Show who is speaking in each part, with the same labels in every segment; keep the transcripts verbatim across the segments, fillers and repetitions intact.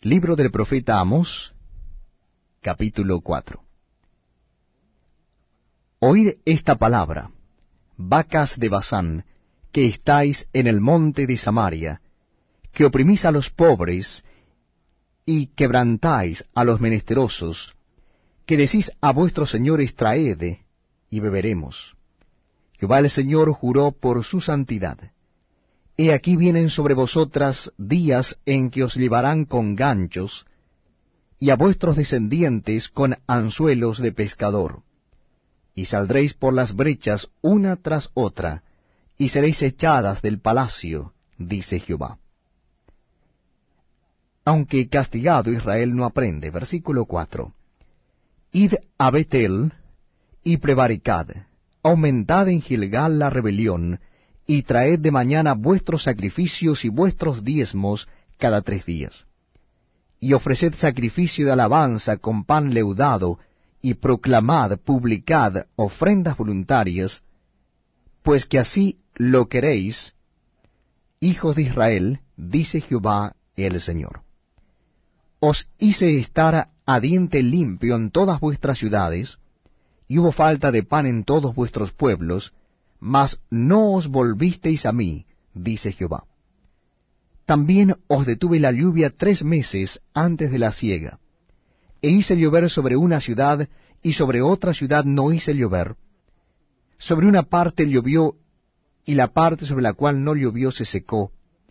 Speaker 1: Libro del profeta Amós, capítulo cuatro. Oíd esta palabra, vacas de Basán, que estáis en el monte de Samaria, que oprimís a los pobres y quebrantáis a los menesterosos, que decís a vuestros señores, traed, y beberemos. Jehová el Señor juró por su santidad. He aquí vienen sobre vosotras días en que os llevarán con ganchos, y a vuestros descendientes con anzuelos de pescador. Y saldréis por las brechas una tras otra, y seréis echadas del palacio, dice Jehová. Aunque castigado Israel no aprende. Versículo cuatro. Id a Betel, y prevaricad, aumentad en Gilgal la rebelión, y traed de mañana vuestros sacrificios y vuestros diezmos cada tres días. Y ofreced sacrificio de alabanza con pan leudado, y proclamad, publicad ofrendas voluntarias, pues que así lo queréis, hijos de Israel, dice Jehová el Señor. Os hice estar a diente limpio en todas vuestras ciudades, y hubo falta de pan en todos vuestros pueblos, mas no os volvisteis a mí, dice Jehová. También os detuve la lluvia tres meses antes de la siega, e hice llover sobre una ciudad, y sobre otra ciudad no hice llover. Sobre una parte llovió, y la parte sobre la cual no llovió se secó.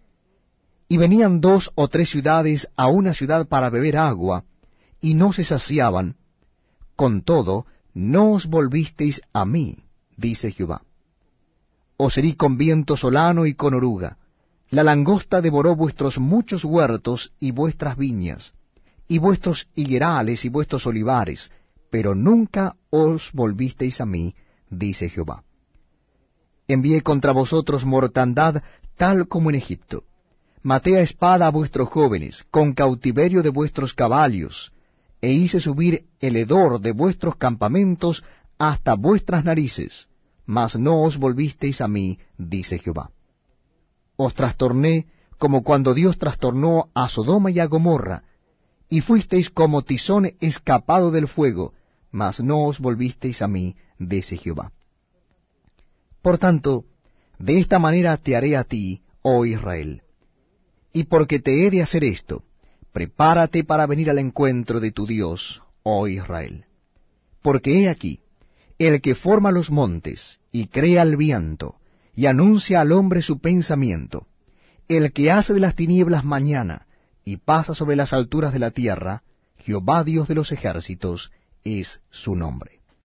Speaker 1: Y venían dos o tres ciudades a una ciudad para beber agua, y no se saciaban. Con todo, no os volvisteis a mí, dice Jehová. Os herí con viento solano y con oruga. La langosta devoró vuestros muchos huertos y vuestras viñas, y vuestros higuerales y vuestros olivares, pero nunca os volvisteis a mí, dice Jehová. Envié contra vosotros mortandad tal como en Egipto. Maté a espada a vuestros jóvenes, con cautiverio de vuestros caballos, e hice subir el hedor de vuestros campamentos hasta vuestras narices, mas no os volvisteis a mí, dice Jehová. Os trastorné como cuando Dios trastornó a Sodoma y a Gomorra, y fuisteis como tizón escapado del fuego, mas no os volvisteis a mí, dice Jehová. Por tanto, de esta manera te haré a ti, oh Israel. Y porque te he de hacer esto, prepárate para venir al encuentro de tu Dios, oh Israel. Porque he aquí, el que forma los montes, y crea el viento, y anuncia al hombre su pensamiento, el que hace de las tinieblas mañana, y pasa sobre las alturas de la tierra, Jehová Dios de los ejércitos, es su nombre.